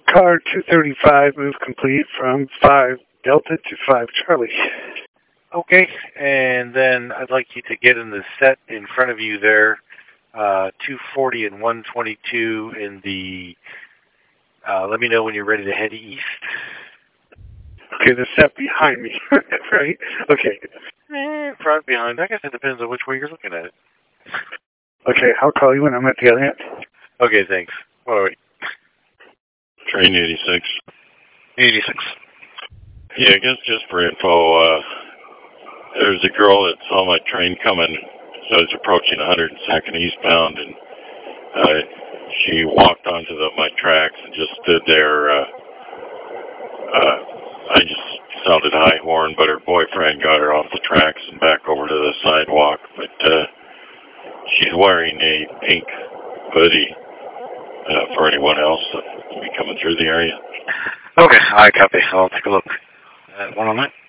Car 235, move complete from 5 Delta to 5 Charlie. Okay, and then I'd like you to get in the set in front of you there, 240 and 122 in the, let me know when you're ready to head east. Okay, the set behind me, right? Okay. Front, behind, I guess it depends on which way you're looking at it. Okay, I'll call you when I'm at the other end. Okay, thanks. Wait. Train 86. 86. Yeah, I guess just for info, there's a girl that saw my train coming, so I was approaching 102nd eastbound, and she walked onto my tracks and just stood there. I just sounded high horn, but her boyfriend got her off the tracks and back over to the sidewalk, but she's wearing a pink hoodie for anyone else that will be coming through the area. Okay, I copy. I'll take a look. 109.